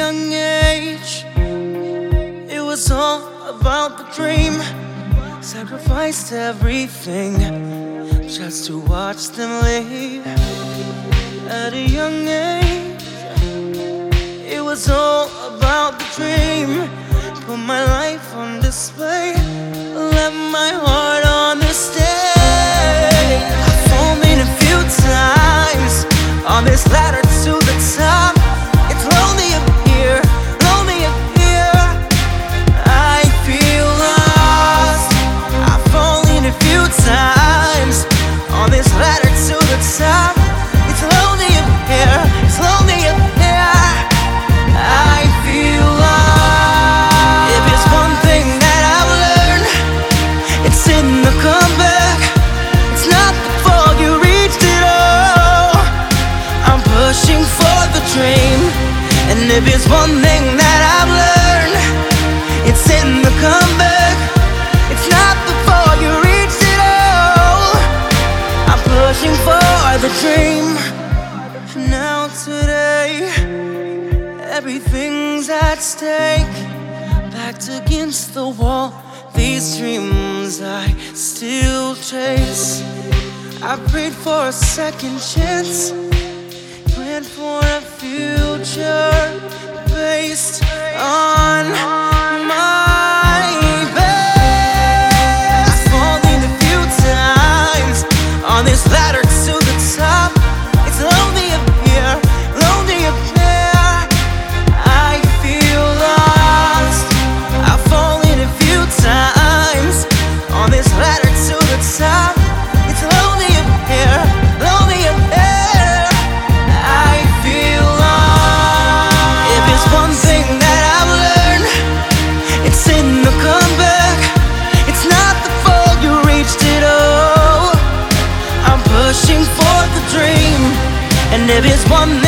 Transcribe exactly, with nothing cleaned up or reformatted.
young age, it was all about the dream. Sacrificed everything just to watch them leave. At a young age, it was all about the dream. Put my life on display, left my heart on the stage. I've fallen a few times on this ladder to the top. It's lonely up here, lonely up here. I feel lost. I've fallen a few times on this ladder to the top. It's lonely up here, it's lonely up here. I feel lost. If it's one thing that I've learned, it's in the comeback. It's not before you reached it all. I'm pushing for the dream. And if it's one thing that I've learned, it's in the comeback. It's not before you reached it all. I'm pushing for the dream. Now today, everything's at stake. Backed against the wall, these dreams I still chase. I prayed for a second chance, prayed for a future based on my best. I've fallen a few times on this ladder to the top. It's lonely up here, lonely up there. I feel lost. I've fallen a few times on this ladder to the top. It's lonely up here, lonely up there. I feel lost. If it's one thing that I've learned, it's in the comeback. It's not the fall, you reached it all. I'm pushing for the dream. And if it's one